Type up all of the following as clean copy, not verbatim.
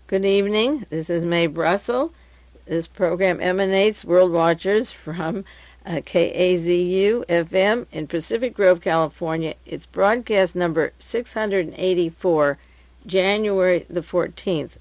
Good evening. This is Mae Brussel. This program emanates, World Watchers, from KAZU-FM in Pacific Grove, California. It's broadcast number 684, January the 14th,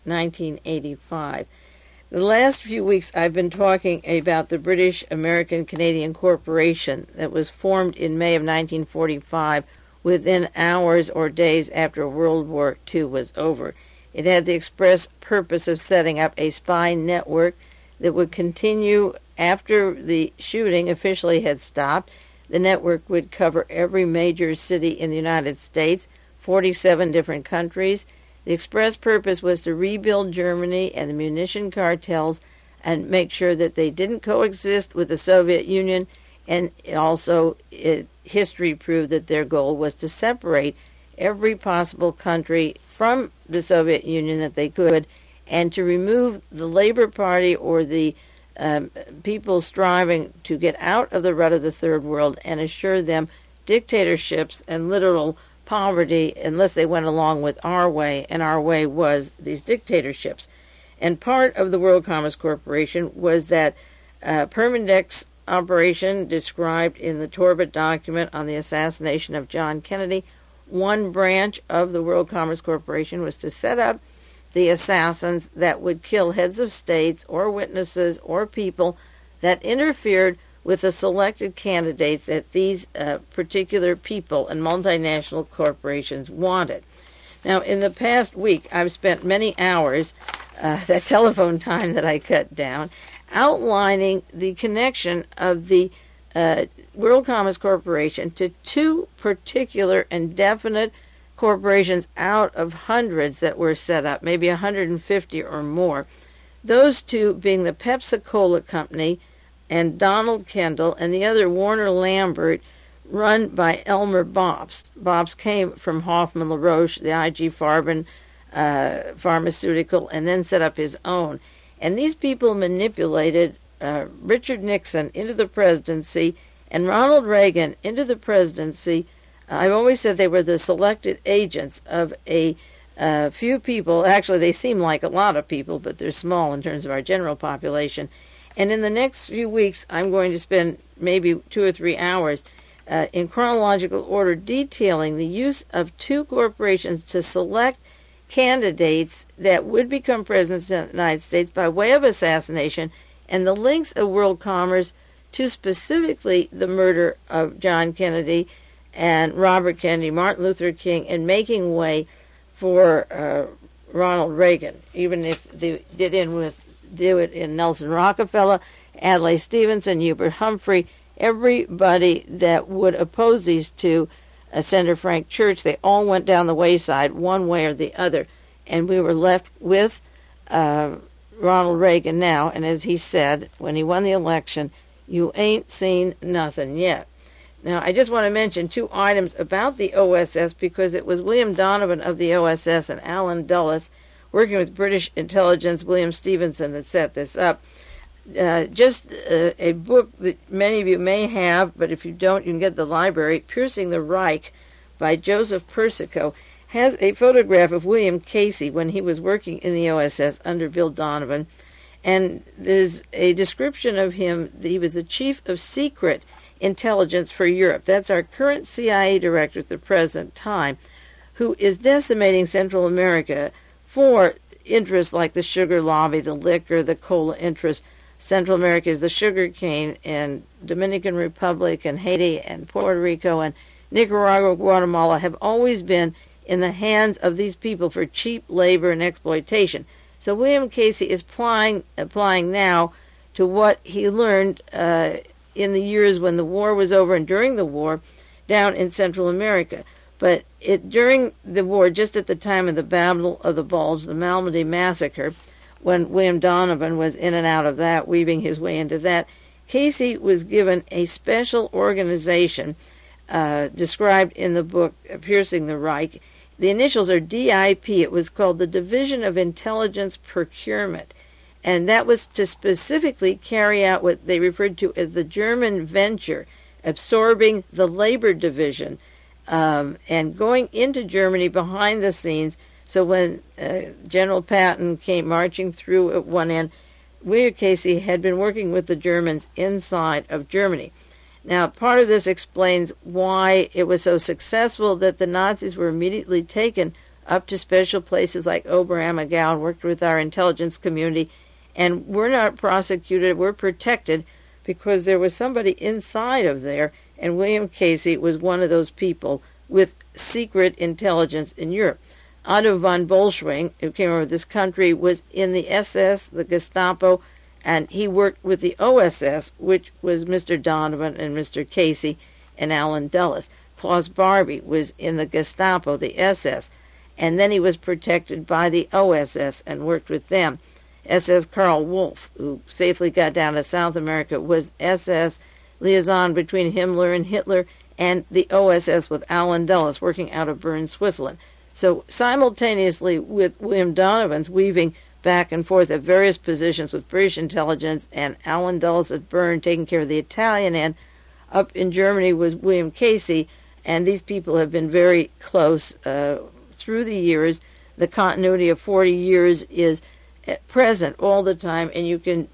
1985. The last few weeks I've been talking about the British American Canadian Corporation that was formed in May of 1945 within hours or days after World War II was over. It had the express purpose of setting up a spy network that would continue after the shooting officially had stopped. The network would cover every major city in the United States, 47 different countries. The express purpose was to rebuild Germany and the munition cartels and make sure that they didn't coexist with the Soviet Union, and also history proved that their goal was to separate every possible country from the Soviet Union that they could, and to remove the Labor Party or the people striving to get out of the rut of the Third World and assure them dictatorships and literal poverty unless they went along with our way, and our way was these dictatorships. And part of the World Commerce Corporation was that Permindex operation described in the Torbett document on the assassination of John Kennedy. One branch of the World Commerce Corporation was to set up the assassins that would kill heads of states or witnesses or people that interfered with the selected candidates that these particular people and multinational corporations wanted. Now, in the past week, I've spent many hours, that telephone time that I cut down, outlining the connection of the World Commerce Corporation to two particular and definite corporations out of hundreds that were set up, maybe 150 or more. Those two being the Pepsi-Cola Company and Donald Kendall, and the other Warner Lambert, run by Elmer Bobst. Bobst came from Hoffman LaRoche, the IG Farben pharmaceutical, and then set up his own. And these people manipulated Richard Nixon into the presidency and Ronald Reagan into the presidency. I've always said they were the selected agents of a few people. Actually, they seem like a lot of people, but they're small in terms of our general population. And in the next few weeks, I'm going to spend maybe 2 or 3 hours in chronological order detailing the use of two corporations to select candidates that would become presidents of the United States by way of assassination, and the links of world commerce to specifically the murder of John Kennedy and Robert Kennedy, Martin Luther King, and making way for Ronald Reagan, even if they do it in Nelson Rockefeller, Adlai Stevenson, Hubert Humphrey, everybody that would oppose these two, Senator Frank Church, they all went down the wayside one way or the other. And we were left with Ronald Reagan now, and as he said when he won the election, you ain't seen nothing yet. Now, I just want to mention 2 items about the OSS, because it was William Donovan of the OSS and Alan Dulles, working with British intelligence, William Stevenson, that set this up. Just a book that many of you may have, but if you don't, you can get at the library, Piercing the Reich by Joseph Persico, has a photograph of William Casey when he was working in the OSS under Bill Donovan. And there's a description of him that he was the chief of secret intelligence for Europe. That's our current CIA director at the present time, who is decimating Central America for interests like the sugar lobby, the liquor, the cola interests. Central America is the sugar cane, and Dominican Republic and Haiti and Puerto Rico and Nicaragua, Guatemala have always been in the hands of these people for cheap labor and exploitation. So William Casey is applying now to what he learned in the years when the war was over and during the war down in Central America. But during the war, just at the time of the Battle of the Bulge, the Malmedy Massacre, when William Donovan was in and out of that, weaving his way into that, Casey was given a special organization described in the book Piercing the Reich. The initials are DIP. It was called the Division of Intelligence Procurement. And that was to specifically carry out what they referred to as the German venture, absorbing the labor division and going into Germany behind the scenes So when General Patton came marching through at one end, William Casey had been working with the Germans inside of Germany. Now, part of this explains why it was so successful that the Nazis were immediately taken up to special places like Oberammergau and worked with our intelligence community, and were not prosecuted, were protected, because there was somebody inside of there, and William Casey was one of those people with secret intelligence in Europe. Otto von Bolschwing, who came over this country, was in the SS, the Gestapo, and he worked with the OSS, which was Mr. Donovan and Mr. Casey and Alan Dulles. Klaus Barbie was in the Gestapo, the SS, and then he was protected by the OSS and worked with them. SS Karl Wolf, who safely got down to South America, was SS liaison between Himmler and Hitler, and the OSS with Alan Dulles, working out of Bern, Switzerland. So simultaneously with William Donovan's weaving back and forth at various positions with British intelligence, and Alan Dulles at Bern taking care of the Italian end, up in Germany was William Casey, and these people have been very close through the years. The continuity of 40 years is present all the time, and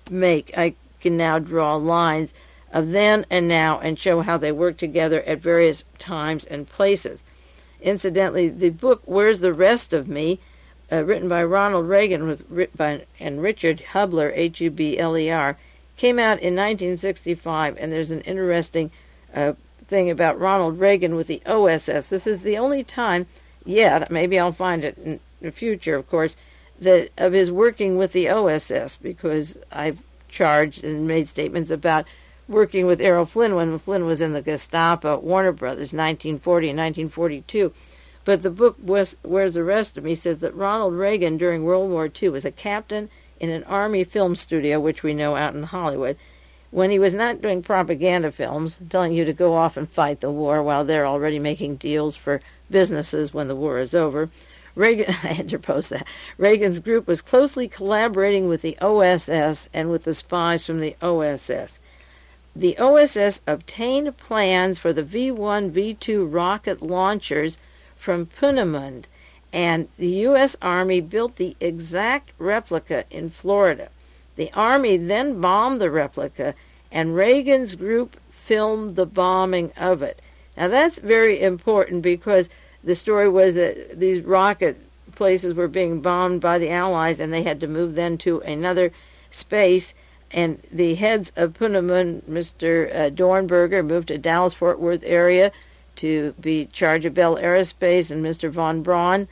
I can now draw lines of then and now and show how they work together at various times and places. Incidentally, the book Where's the Rest of Me, written by Ronald Reagan and Richard Hubler, Hubler, came out in 1965, and there's an interesting thing about Ronald Reagan with the OSS. This is the only time yet, maybe I'll find it in the future, of course, that of his working with the OSS, because I've charged and made statements about working with Errol Flynn when Flynn was in the Gestapo at Warner Brothers, 1940 and 1942. But the book, Where's the Rest of Me, says that Ronald Reagan during World War II was a captain in an Army film studio, which we know out in Hollywood, when he was not doing propaganda films, telling you to go off and fight the war while they're already making deals for businesses when the war is over. Reagan, I interposed that. Reagan's group was closely collaborating with the OSS and with the spies from the OSS. The OSS obtained plans for the V-1, V-2 rocket launchers from Peenemünde, and the U.S. Army built the exact replica in Florida. The Army then bombed the replica, and Reagan's group filmed the bombing of it. Now that's very important, because the story was that these rocket places were being bombed by the Allies, and they had to move then to another space. And the heads of Peenemünde, Mr. Dornberger, moved to Dallas-Fort Worth area to be charge of Bell Aerospace, and Mr. von Braun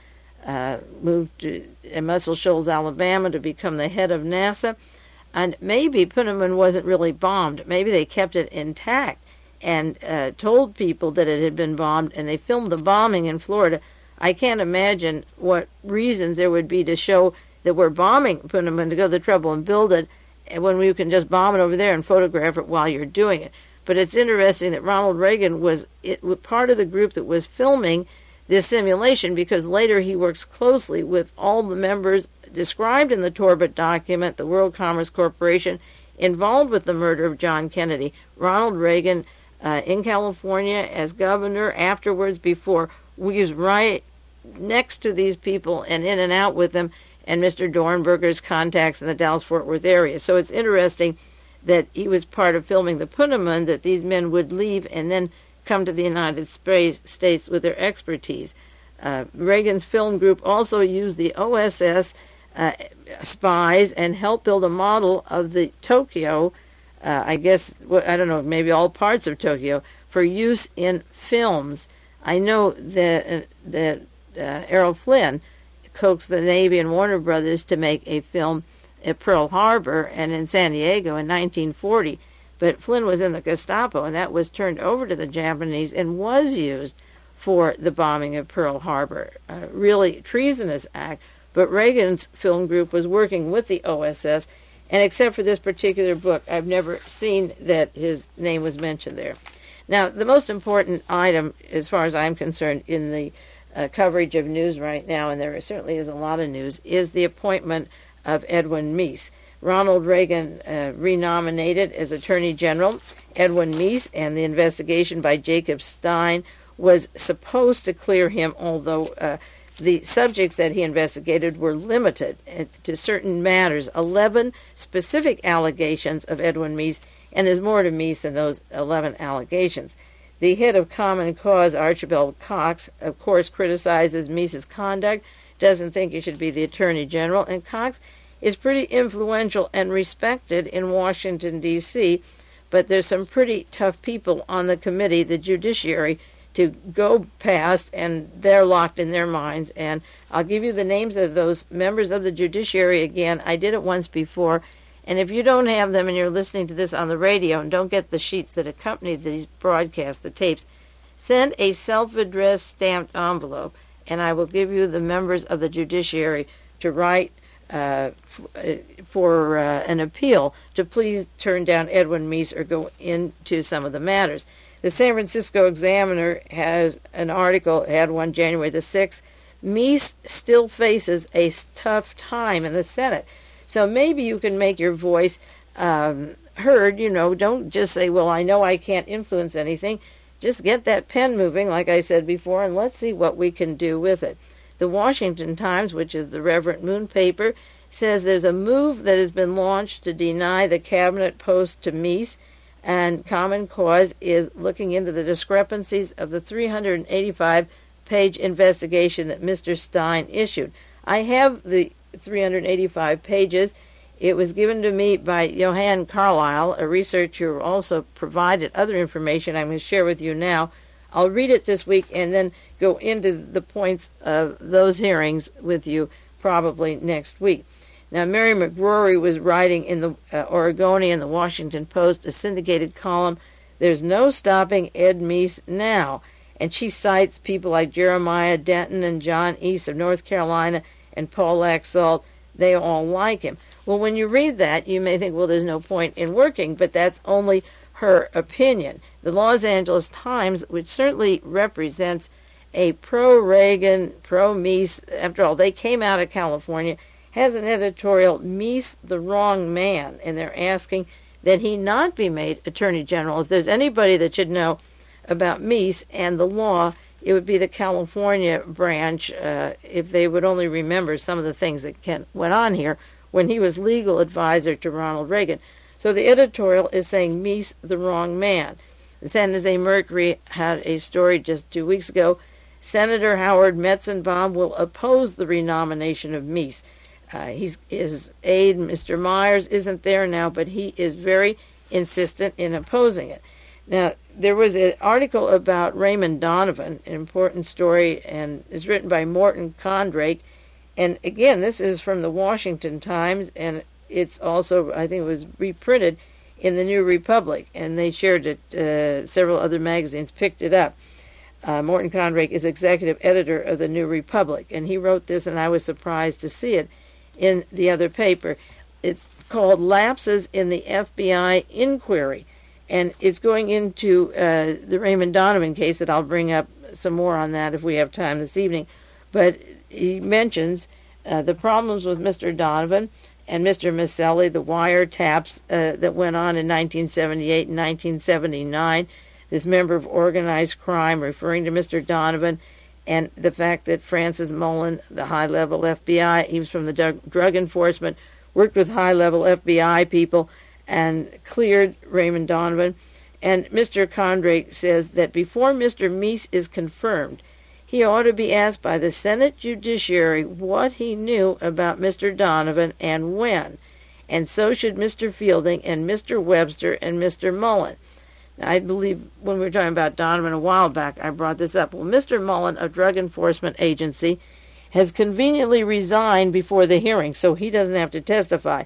moved to Muscle Shoals, Alabama, to become the head of NASA. And maybe Peenemünde wasn't really bombed. Maybe they kept it intact and told people that it had been bombed, and they filmed the bombing in Florida. I can't imagine what reasons there would be to show that we're bombing Peenemünde, to go to the trouble and build it, when we can just bomb it over there and photograph it while you're doing it. But it's interesting that Ronald Reagan was part of the group that was filming this simulation, because later he works closely with all the members described in the Torbett document, the World Commerce Corporation, involved with the murder of John Kennedy. Ronald Reagan, in California as governor, afterwards, before, we was right next to these people and in and out with them, and Mr. Dornberger's contacts in the Dallas-Fort Worth area. So it's interesting that he was part of filming the Peenemünde, that these men would leave and then come to the United States with their expertise. Reagan's film group also used the OSS spies and helped build a model of the Tokyo, I don't know, maybe all parts of Tokyo, for use in films. I know that Errol Flynn coaxed the Navy and Warner Brothers to make a film at Pearl Harbor and in San Diego in 1940. But Flynn was in the Gestapo, and that was turned over to the Japanese and was used for the bombing of Pearl Harbor. Really treasonous act. But Reagan's film group was working with the OSS, and except for this particular book, I've never seen that his name was mentioned there. Now, the most important item, as far as I'm concerned, in the coverage of news right now, and there certainly is a lot of news, is the appointment of Edwin Meese. Ronald Reagan renominated as Attorney General Edwin Meese, and the investigation by Jacob Stein was supposed to clear him, although the subjects that he investigated were limited to certain matters, 11 specific allegations of Edwin Meese, and there's more to Meese than those 11 allegations. The head of Common Cause, Archibald Cox, of course, criticizes Meese's conduct, doesn't think he should be the Attorney General, and Cox is pretty influential and respected in Washington, D.C., but there's some pretty tough people on the committee, the judiciary, to go past, and they're locked in their minds. And I'll give you the names of those members of the judiciary again. I did it once before, and if you don't have them and you're listening to this on the radio and don't get the sheets that accompany these broadcasts, the tapes, send a self-addressed stamped envelope, and I will give you the members of the judiciary to write for an appeal to please turn down Edwin Meese or go into some of the matters. The San Francisco Examiner has an article, had one January the 6th. Meese still faces a tough time in the Senate. So maybe you can make your voice heard. Don't just say, well, I know I can't influence anything. Just get that pen moving, like I said before, and let's see what we can do with it. The Washington Times, which is the Reverend Moon paper, says there's a move that has been launched to deny the cabinet post to Meese, and Common Cause is looking into the discrepancies of the 385-page investigation that Mr. Stein issued. I have the 385 pages. It was given to me by Johan Carlisle, a researcher who also provided other information I'm going to share with you now. I'll read it this week and then go into the points of those hearings with you probably next week. Now, Mary McGrory was writing in the Oregonian, the Washington Post, a syndicated column, "There's no stopping Ed Meese now." And she cites people like Jeremiah Denton and John East of North Carolina and Paul Laxalt. They all like him. Well, when you read that, you may think, well, there's no point in working, but that's only her opinion. The Los Angeles Times, which certainly represents a pro-Reagan, pro-Meese, after all, they came out of California, has an editorial, "Meese the Wrong Man," and they're asking that he not be made Attorney General. If there's anybody that should know about Meese and the law, it would be the California branch, if they would only remember some of the things that went on here when he was legal advisor to Ronald Reagan. So the editorial is saying Meese the wrong man. The San Jose Mercury had a story just 2 weeks ago. Senator Howard Metzenbaum will oppose the renomination of Meese. His aide, Mr. Myers, isn't there now, but he is very insistent in opposing it. Now, there was an article about Raymond Donovan, an important story, and it's written by Morton Condrake. And again, this is from the Washington Times, and it's also, I think it was reprinted in the New Republic, and they shared it, several other magazines picked it up. Morton Condrake is executive editor of the New Republic, and he wrote this, and I was surprised to see it in the other paper. It's called Lapses in the FBI Inquiry, and it's going into the Raymond Donovan case that I'll bring up some more on that if we have time this evening. But he mentions the problems with Mr. Donovan and Mr. Maselli, the wiretaps that went on in 1978 and 1979, this member of organized crime referring to Mr. Donovan, and the fact that Francis Mullen, the high-level FBI, he was from the drug enforcement, worked with high-level FBI people and cleared Raymond Donovan. And Mr. Condrake says that before Mr. Meese is confirmed, he ought to be asked by the Senate Judiciary what he knew about Mr. Donovan and when. And so should Mr. Fielding and Mr. Webster and Mr. Mullen. Now, I believe when we were talking about Donovan a while back, I brought this up. Well, Mr. Mullen of Drug Enforcement Agency has conveniently resigned before the hearing, so he doesn't have to testify.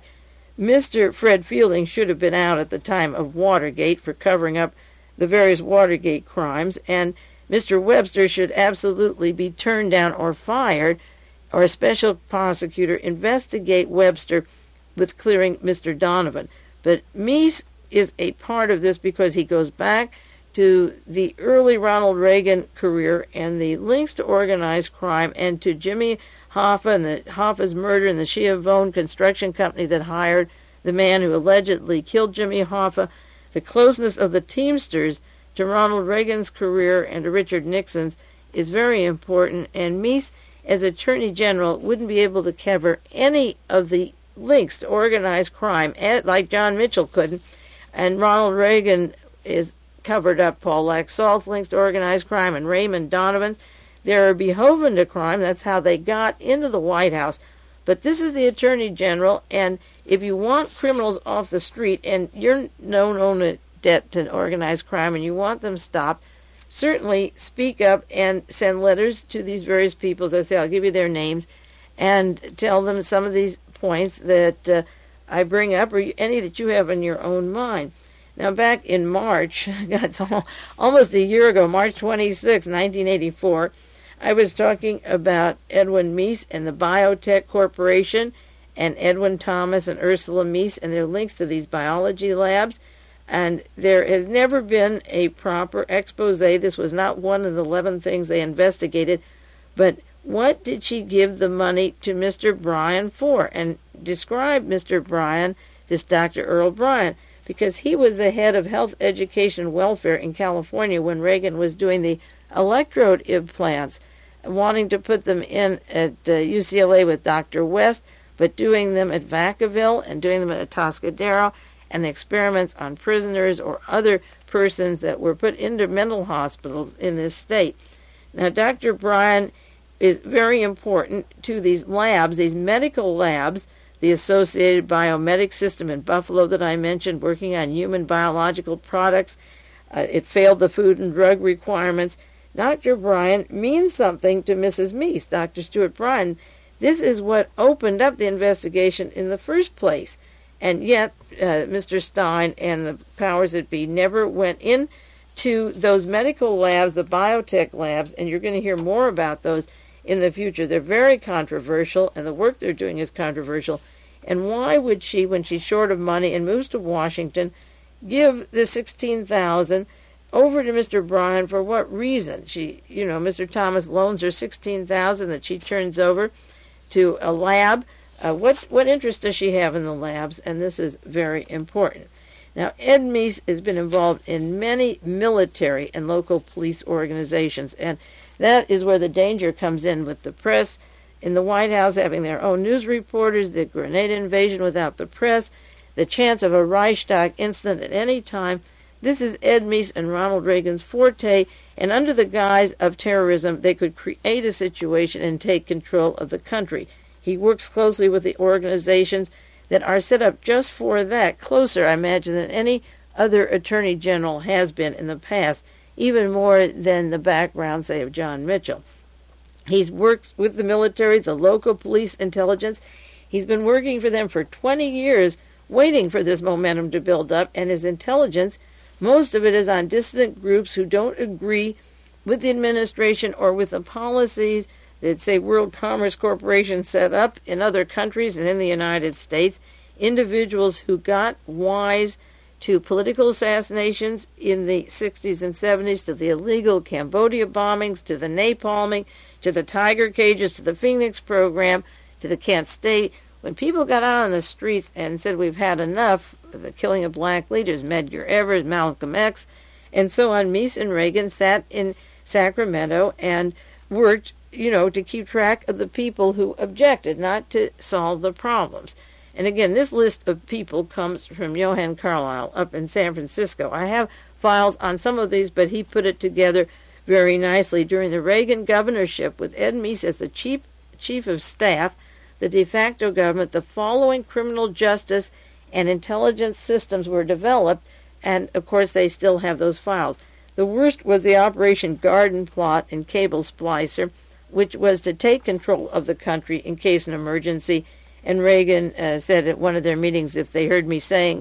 Mr. Fred Fielding should have been out at the time of Watergate for covering up the various Watergate crimes, and Mr. Webster should absolutely be turned down or fired, or a special prosecutor investigate Webster with clearing Mr. Donovan. But Meese is a part of this because he goes back to the early Ronald Reagan career and the links to organized crime and to Jimmy Hoffa and Hoffa's murder in the Schiavone construction company that hired the man who allegedly killed Jimmy Hoffa. The closeness of the Teamsters to Ronald Reagan's career and to Richard Nixon's is very important, and Meese as Attorney General, wouldn't be able to cover any of the links to organized crime, like John Mitchell couldn't, and Ronald Reagan is covered up Paul Laxalt's links to organized crime and Raymond Donovan's. They're beholden to crime. That's how they got into the White House. But this is the Attorney General, and if you want criminals off the street and you're known a debt to organized crime and you want them stopped, certainly speak up and send letters to these various people. As I say, I'll give you their names and tell them some of these points that I bring up, or any that you have in your own mind. Now, back in March, it's almost a year ago, March 26, 1984, I was talking about Edwin Meese and the Biotech Corporation, and Edwin Thomas and Ursula Meese and their links to these biology labs. And there has never been a proper expose. This was not one of the 11 things they investigated. But what did she give the money to Mr. Bryan for? And describe Mr. Bryan, this Dr. Earl Bryan, because he was the head of health, education, and welfare in California when Reagan was doing the electrode implants, wanting to put them in at UCLA with Dr. West, but doing them at Vacaville and doing them at Atascadero, and the experiments on prisoners or other persons that were put into mental hospitals in this state. Now, Dr. Bryan is very important to these labs, these medical labs, the Associated Biomedic System in Buffalo that I mentioned, working on human biological products. It failed the food and drug requirements. Dr. Bryan means something to Mrs. Meese, Dr. Stuart Bryan. This is what opened up the investigation in the first place. And yet, Mr. Stein and the powers that be never went into those medical labs, the biotech labs, and you're going to hear more about those in the future. They're very controversial, and the work they're doing is controversial. And why would she, when she's short of money and moves to Washington, give the $16,000 over to Mr. Bryan? For what reason? Mr. Thomas loans her $16,000 that she turns over to a lab. What interest does she have in the labs? And this is very important. Now, Ed Meese has been involved in many military and local police organizations, and that is where the danger comes in with the press in the White House having their own news reporters, the Grenada invasion without the press, the chance of a Reichstag incident at any time. This is Ed Meese and Ronald Reagan's forte, and under the guise of terrorism, they could create a situation and take control of the country. He works closely with the organizations that are set up just for that, closer, I imagine, than any other attorney general has been in the past, even more than the background, say, of John Mitchell. He's worked with the military, the local police intelligence. He's been working for them for 20 years, waiting for this momentum to build up, and his intelligence, most of it is on dissident groups who don't agree with the administration or with the policies that, say, World Commerce Corporation set up in other countries and in the United States, individuals who got wise to political assassinations in the 60s and 70s, to the illegal Cambodia bombings, to the napalming, to the tiger cages, to the Phoenix program, to the Kent State. When people got out on the streets and said, we've had enough, the killing of black leaders, Medgar Evers, Malcolm X, and so on, Meese and Reagan sat in Sacramento and worked, to keep track of the people who objected, not to solve the problems. And again, this list of people comes from Johan Carlyle up in San Francisco. I have files on some of these, but he put it together very nicely. During the Reagan governorship, with Ed Meese as the chief of staff, the de facto government, the following criminal justice and intelligence systems were developed, and of course they still have those files. The worst was the Operation Garden Plot and Cable Splicer, which was to take control of the country in case of an emergency. And Reagan said at one of their meetings, if they heard me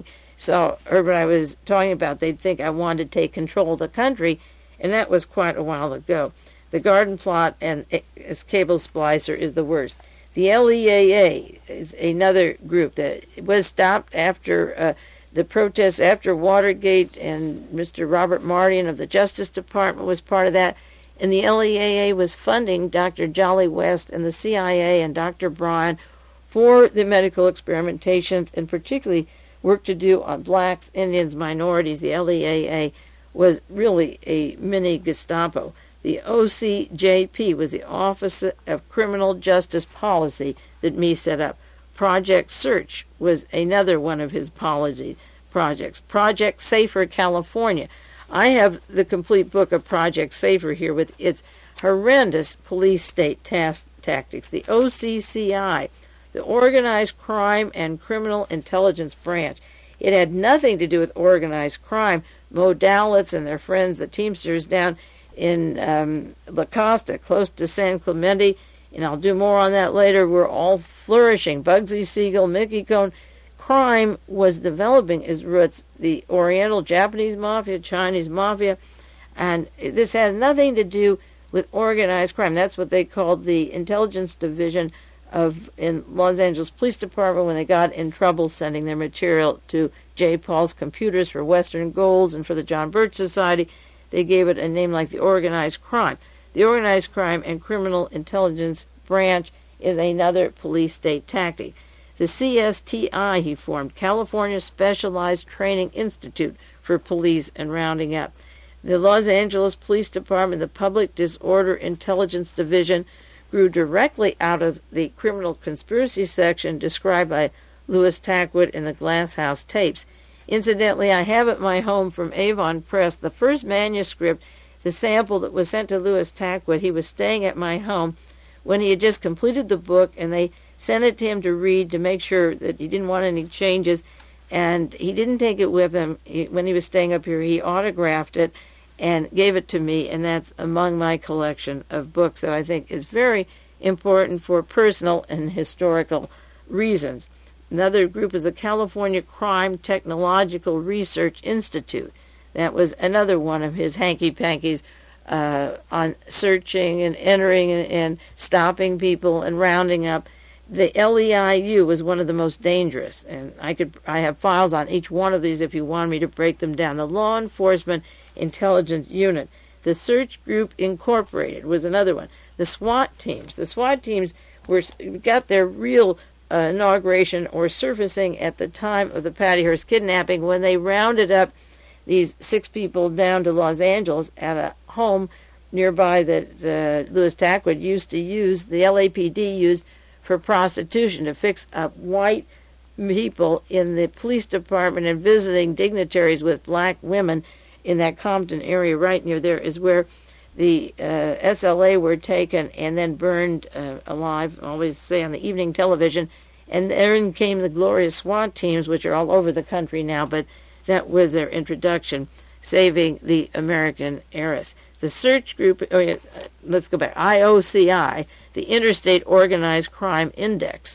heard what I was talking about, they'd think I wanted to take control of the country, and that was quite a while ago. The Garden Plot and Cable Splicer is the worst. The LEAA is another group that was stopped after the protests after Watergate, and Mr. Robert Mardian of the Justice Department was part of that. And the LEAA was funding Dr. Jolly West and the CIA and Dr. Bryan for the medical experimentations, and particularly work to do on blacks, Indians, minorities. The LEAA was really a mini Gestapo. The OCJP was the Office of Criminal Justice Policy that Meese set up. Project Search was another one of his policy projects. Project Safer California. I have the complete book of Project Safer here with its horrendous police state tactics. The OCCI, the Organized Crime and Criminal Intelligence Branch. It had nothing to do with organized crime. Modalists and their friends, the Teamsters down in La Costa, close to San Clemente, and I'll do more on that later, were all flourishing. Bugsy Siegel, Mickey Cohn. Crime was developing its roots. The Oriental Japanese Mafia, Chinese Mafia, and this has nothing to do with organized crime. That's what they called the Intelligence Division in Los Angeles Police Department when they got in trouble sending their material to J. Paul's Computers for Western Goals and for the John Birch Society. They gave it a name like the Organized Crime. The Organized Crime and Criminal Intelligence Branch is another police state tactic. The CSTI he formed, California Specialized Training Institute for Police and Rounding Up. The Los Angeles Police Department, the Public Disorder Intelligence Division, grew directly out of the criminal conspiracy section described by Louis Tackwood in the Glass House tapes. Incidentally, I have at my home from Avon Press the first manuscript, the sample that was sent to Louis Tackwood. He was staying at my home when he had just completed the book, and they sent it to him to read to make sure that he didn't want any changes, and he didn't take it with him. When he was staying up here, he autographed it and gave it to me, and that's among my collection of books that I think is very important for personal and historical reasons. Another group is the California Crime Technological Research Institute. That was another one of his hanky-pankies on searching and entering and stopping people and rounding up. The LEIU was one of the most dangerous, and I have files on each one of these if you want me to break them down. The Law Enforcement Intelligence Unit. The Search Group Incorporated was another one. The SWAT teams. The SWAT teams got their real inauguration or surfacing at the time of the Patty Hearst kidnapping when they rounded up these 6 people down to Los Angeles at a home nearby that Louis Tackwood used to use, the LAPD used for prostitution, to fix up white people in the police department and visiting dignitaries with black women in that Compton area. Right near there is where the SLA were taken and then burned alive, I always say on the evening television. And then came the glorious SWAT teams, which are all over the country now, but that was their introduction, saving the American heiress. The search group, let's go back, IOCI, the Interstate Organized Crime Index.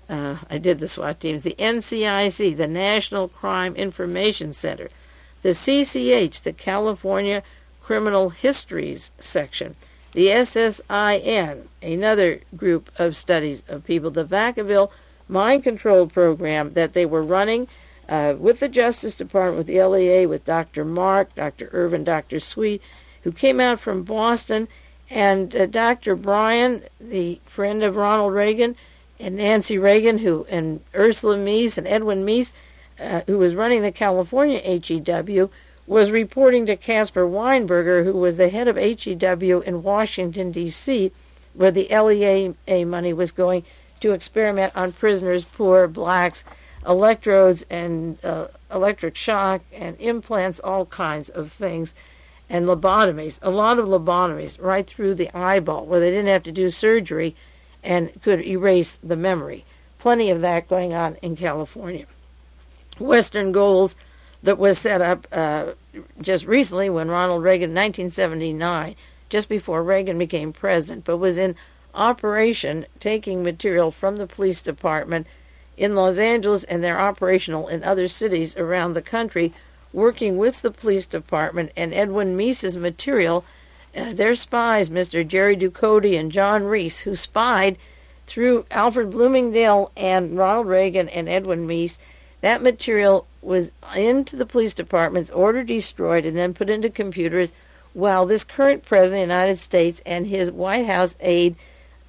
I did the SWAT teams. The NCIC, the National Crime Information Center. The CCH, the California Criminal Histories Section. The SSIN, another group of studies of people. The Vacaville Mind Control Program that they were running with the Justice Department, with the LEA, with Dr. Mark, Dr. Irvin, Dr. Sweet, who came out from Boston, and Dr. Bryan, the friend of Ronald Reagan, and Nancy Reagan, and Ursula Meese and Edwin Meese, who was running the California HEW, was reporting to Caspar Weinberger, who was the head of HEW in Washington, D.C., where the LEA money was going to experiment on prisoners, poor blacks, electrodes and electric shock and implants, all kinds of things, and lobotomies, a lot of lobotomies right through the eyeball where they didn't have to do surgery and could erase the memory. Plenty of that going on in California. Western Goals that was set up just recently when Ronald Reagan, 1979, just before Reagan became president, but was in operation taking material from the police department in Los Angeles, and they're operational in other cities around the country, working with the police department and Edwin Meese's material. Their spies, Mr. Jerry Ducote and John Reese, who spied through Alfred Bloomingdale and Ronald Reagan and Edwin Meese. That material was into the police departments, ordered destroyed, and then put into computers, while this current president of the United States and his White House aide,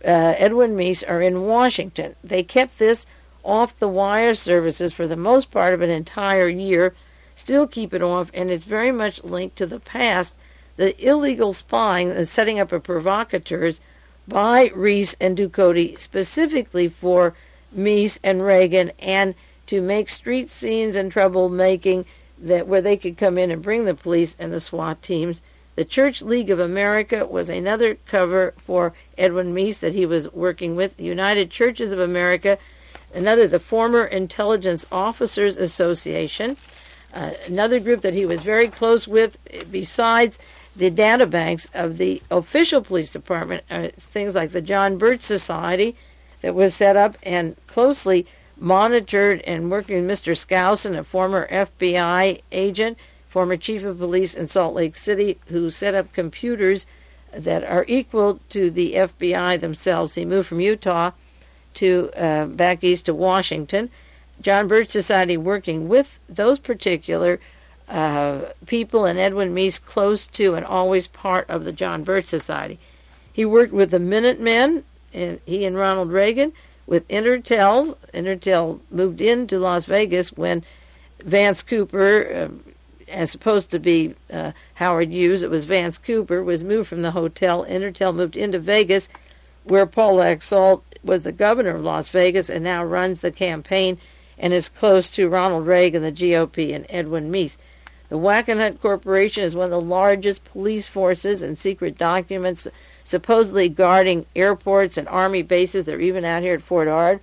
Edwin Meese, are in Washington. They kept this off the wire services for the most part of an entire year, still keep it off, and it's very much linked to the past the illegal spying and setting up of provocateurs by Reese and Ducote specifically for Meese and Reagan, and to make street scenes and troublemaking that where they could come in and bring the police and the SWAT teams. The Church League of America was another cover for Edwin Meese that he was working with. The United Churches of America, another, the Former Intelligence Officers Association, another group that he was very close with, besides the databanks of the official police department, things like the John Birch Society that was set up and closely monitored and working with Mr. Skousen, a former FBI agent, former chief of police in Salt Lake City, who set up computers that are equal to the FBI themselves. He moved from Utah to back east to Washington. John Birch Society working with those particular people, and Edwin Meese close to and always part of the John Birch Society. He worked with the Minutemen, and he and Ronald Reagan, with Intertel. Intertel moved into Las Vegas when Vance Cooper, as supposed to be Howard Hughes, it was Vance Cooper, was moved from the hotel. Intertel moved into Vegas, where Paul Laxalt was the governor of Las Vegas and now runs the campaign and is close to Ronald Reagan, the GOP, and Edwin Meese. The Wackenhut Corporation is one of the largest police forces, and secret documents supposedly guarding airports and army bases. They're even out here at Fort Ord,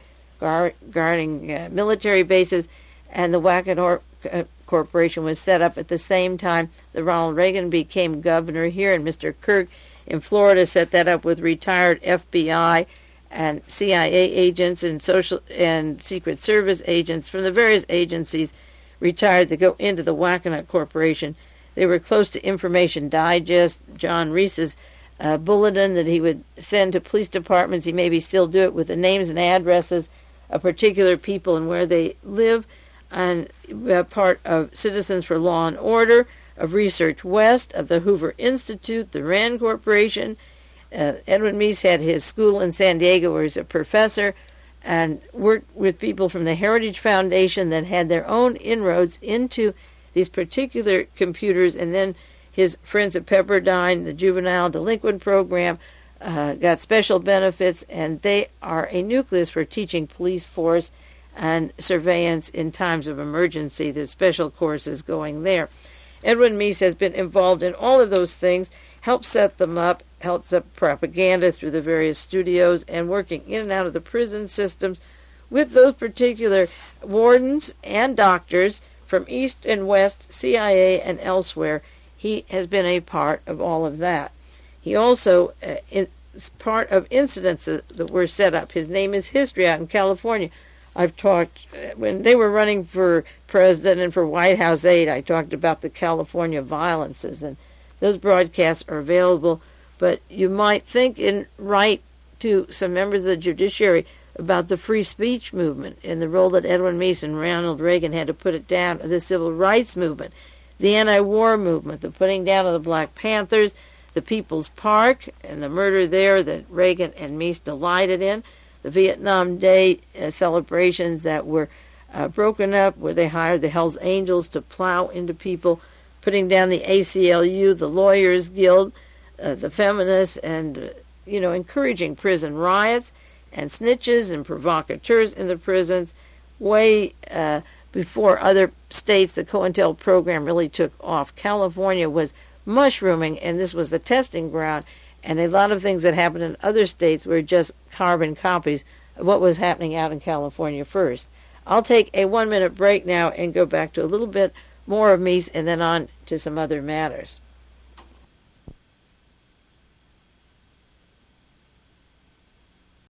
guarding military bases. And the Wackenhut Corporation was set up at the same time that Ronald Reagan became governor here, and Mr. Kirk in Florida set that up with retired FBI and CIA agents and social and Secret Service agents from the various agencies retired to go into the Wackenhut Corporation. They were close to Information Digest, John Reese's bulletin that he would send to police departments. He maybe still do it with the names and addresses of particular people and where they live, and part of Citizens for Law and Order, of Research West, of the Hoover Institute, the Rand Corporation. Edwin Meese had his school in San Diego where he's a professor, and worked with people from the Heritage Foundation that had their own inroads into these particular computers. And then his friends at Pepperdine, the juvenile delinquent program, got special benefits, and they are a nucleus for teaching police force and surveillance in times of emergency. There's special courses going there. Edwin Meese has been involved in all of those things, helped set them up, helped set up propaganda through the various studios, and working in and out of the prison systems with those particular wardens and doctors from East and West, CIA, and elsewhere. He has been a part of all of that. He also is part of incidents that were set up. His name is history out in California. I've talked, when they were running for president and for White House aide, I talked about the California violences, and those broadcasts are available. But you might think and write to some members of the judiciary about the free speech movement and the role that Edwin Meese and Ronald Reagan had to put it down, the civil rights movement, the anti-war movement, the putting down of the Black Panthers, the People's Park, and the murder there that Reagan and Meese delighted in, the Vietnam Day celebrations that were broken up, where they hired the Hells Angels to plow into people, putting down the ACLU, the Lawyers Guild, the feminists, and encouraging prison riots and snitches and provocateurs in the prisons. Way before other states, the COINTEL program really took off. California was mushrooming, and this was the testing ground. And a lot of things that happened in other states were just carbon copies of what was happening out in California first. I'll take a 1-minute break now and go back to a little bit more of Meese and then on to some other matters.